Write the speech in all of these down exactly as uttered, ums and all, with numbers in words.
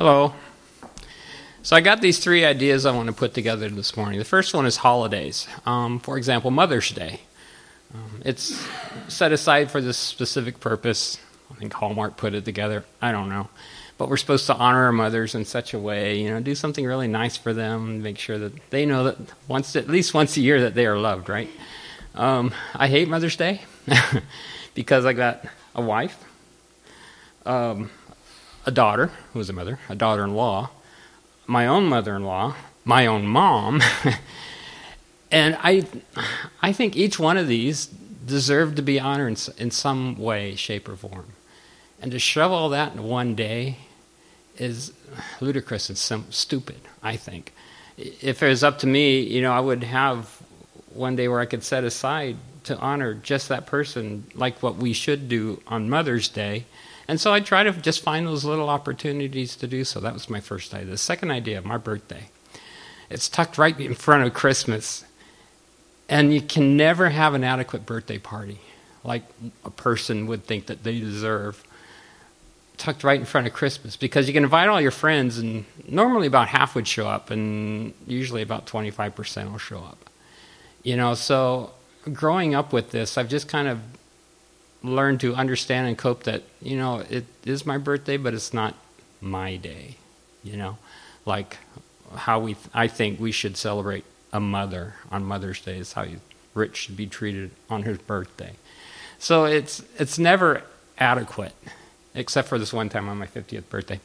Hello. So I got these three ideas I want to put together this morning. The first one is holidays. Um, for example, Mother's Day. Um, it's set aside for this specific purpose. I think Hallmark put it together. I don't know. But we're supposed to honor our mothers in such a way, you know, do something really nice for them and make sure that they know that once, at least once a year, that they are loved, right? Um, I hate Mother's Day because I got a wife, um, a daughter, who is a mother, a daughter-in-law, my own mother-in-law, my own mom, and I I think each one of these deserve to be honored in, in some way, shape, or form. And to shove all that in one day is ludicrous and sim- stupid, I think. If it was up to me, you know, I would have one day where I could set aside to honor just that person, like what we should do on Mother's Day. And so I try to just find those little opportunities to do so. That was my first idea. The second idea, my birthday. It's tucked right in front of Christmas. And you can never have an adequate birthday party like a person would think that they deserve, tucked right in front of Christmas. Because you can invite all your friends, and normally about half would show up, and usually about twenty-five percent will show up. You know, so growing up with this, I've just kind of learn to understand and cope that, you know, it is my birthday, but it's not my day, you know, like how we, I think we should celebrate a mother on Mother's Day is how you, Rich should be treated on his birthday. So it's it's never adequate, except for this one time on my fiftieth birthday,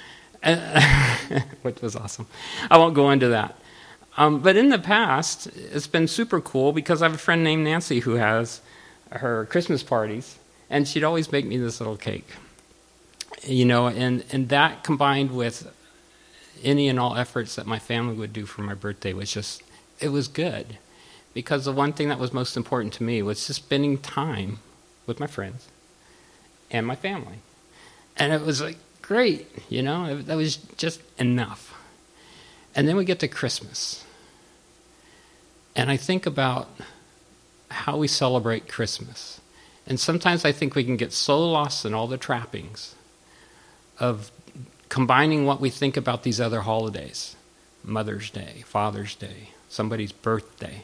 which was awesome. I won't go into that. Um, but in the past, it's been super cool because I have a friend named Nancy who has her Christmas parties, and she'd always make me this little cake, you know, and, and that combined with any and all efforts that my family would do for my birthday was just, it was good, because the one thing that was most important to me was just spending time with my friends and my family, and it was like great, you know, it, that was just enough. And then we get to Christmas, and I think about how we celebrate Christmas. And sometimes I think we can get so lost in all the trappings of combining what we think about these other holidays, Mother's Day, Father's Day, somebody's birthday,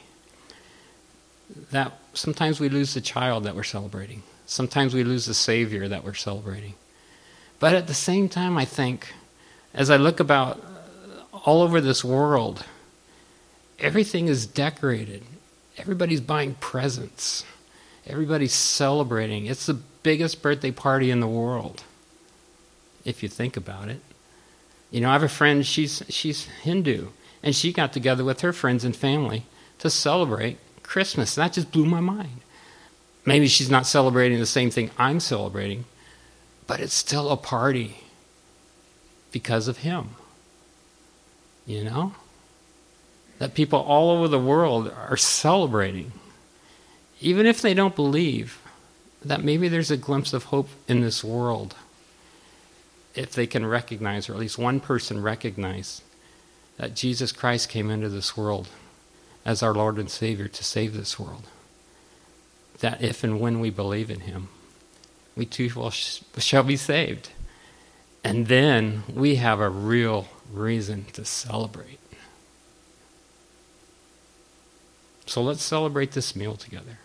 that sometimes we lose the child that we're celebrating. Sometimes we lose the Savior that we're celebrating. But at the same time, I think, as I look about all over this world, everything is decorated. Everybody's buying presents. Everybody's celebrating. It's the biggest birthday party in the world, if you think about it. You know, I have a friend, she's she's Hindu, and she got together with her friends and family to celebrate Christmas. That just blew my mind. Maybe she's not celebrating the same thing I'm celebrating, but it's still a party because of him. You know? That people all over the world are celebrating, even if they don't believe that maybe there's a glimpse of hope in this world, if they can recognize, or at least one person recognize, that Jesus Christ came into this world as our Lord and Savior to save this world. That if and when we believe in him, we too will sh- shall be saved. And then we have a real reason to celebrate. So let's celebrate this meal together.